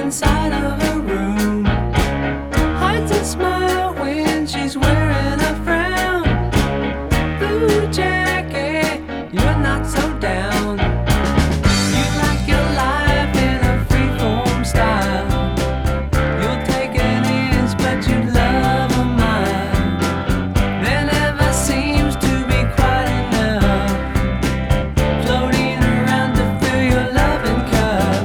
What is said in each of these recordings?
inside of her room. Hides a smile when she's wearing a frown. Blue jacket, you're not so down. You like your life in a freeform style. You'll take an inch, but you love a mile. There never seems to be quite enough floating around to fill your loving cup.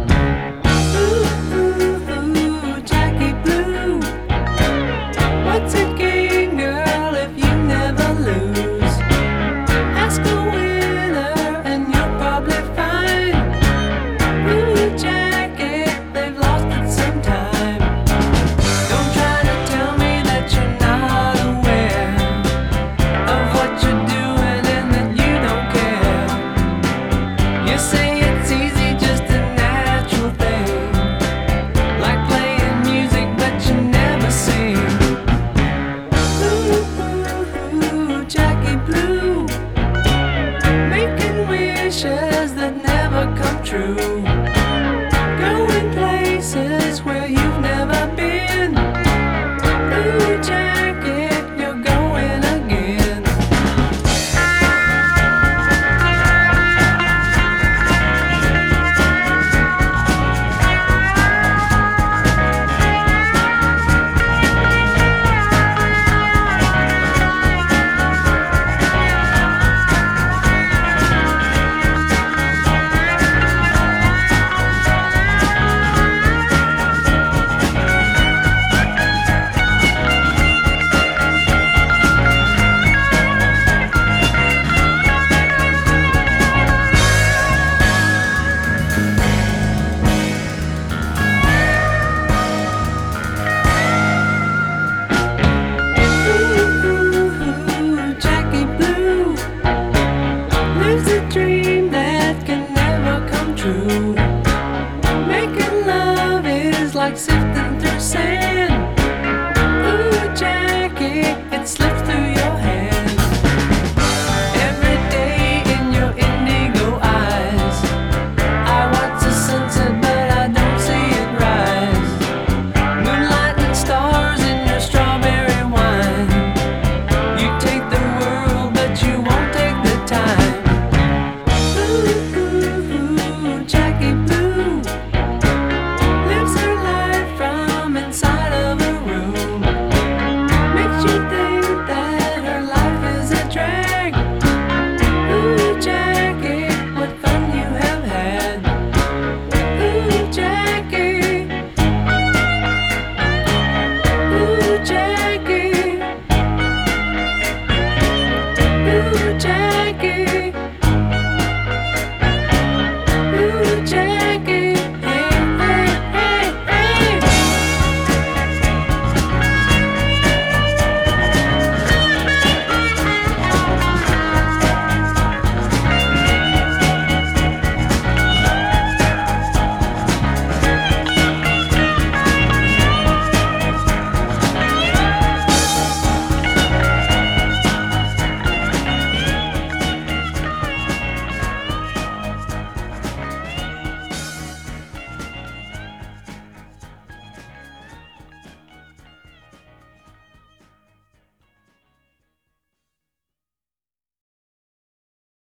Ooh, Jackie Blue, what's a game, girl, if you never lose? Ask a winner and you'll probably find Blue Jacket, they've lost it sometime. Don't try to tell me that you're not aware of what you're doing and that you don't care. You say it's easy, just a natural thing, like playing music but you never sing. Ooh, Jackie Blue, making wishes that never come true, going places where you've never been. Blue Jacket, you're going again. Ooh, Jackie Blue lives a dream that can never come true. Making love is like sifting through sand.